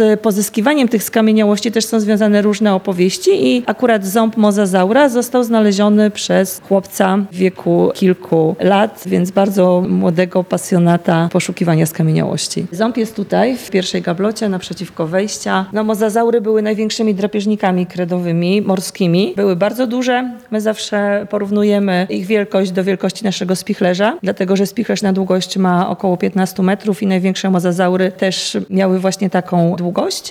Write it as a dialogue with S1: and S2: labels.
S1: z pozyskiwaniem tych skamieniałości też są związane różne opowieści i akurat ząb mozazaura został znaleziony przez chłopca w wieku kilku lat, więc bardzo młodego pasjonata poszukiwania skamieniałości. Ząb jest tutaj, w pierwszej gablocie, naprzeciwko wejścia. Mozazaury były największymi drapieżnikami kredowymi, morskimi. Były bardzo duże. My zawsze porównujemy ich wielkość do wielkości naszego spichlerza, dlatego że spichlerz na długość ma około 15 metrów i największe mozazaury też miały właśnie taką długość.